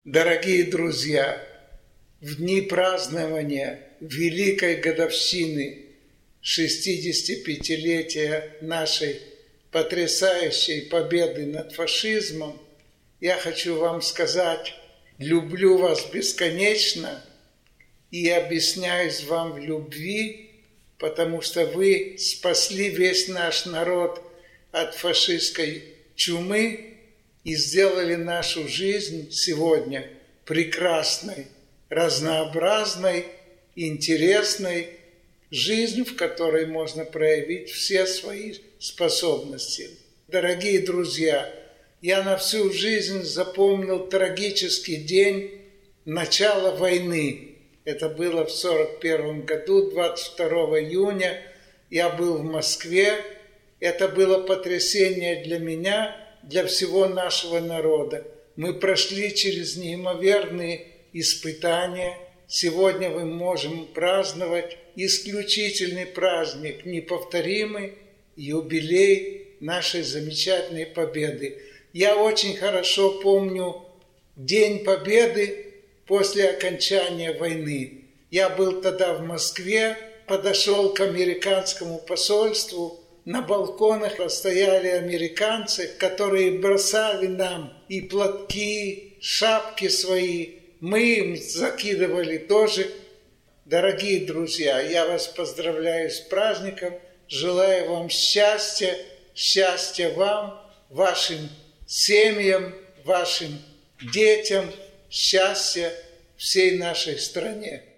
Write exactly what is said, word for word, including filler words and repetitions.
Дорогие друзья, в дни празднования великой годовщины шестидесятипятилетия нашей потрясающей победы над фашизмом, я хочу вам сказать: люблю вас бесконечно и объясняюсь вам в любви, потому что вы спасли весь наш народ от фашистской чумы и сделали нашу жизнь сегодня прекрасной, разнообразной, интересной, жизнь, в которой можно проявить все свои способности. Дорогие друзья, я на всю жизнь запомнил трагический день начала войны. Это было в сорок первом году, двадцать второго июня. Я был в Москве. Это было потрясение для меня, для всего нашего народа. Мы прошли через неимоверные испытания. Сегодня мы можем праздновать исключительный праздник, неповторимый юбилей нашей замечательной победы. Я очень хорошо помню День Победы после окончания войны. Я был тогда в Москве, подошел к американскому посольству. На балконах стояли американцы, которые бросали нам и платки, шапки свои. Мы им закидывали тоже. Дорогие друзья, я вас поздравляю с праздником. Желаю вам счастья, счастья вам, вашим семьям, вашим детям, счастья всей нашей стране.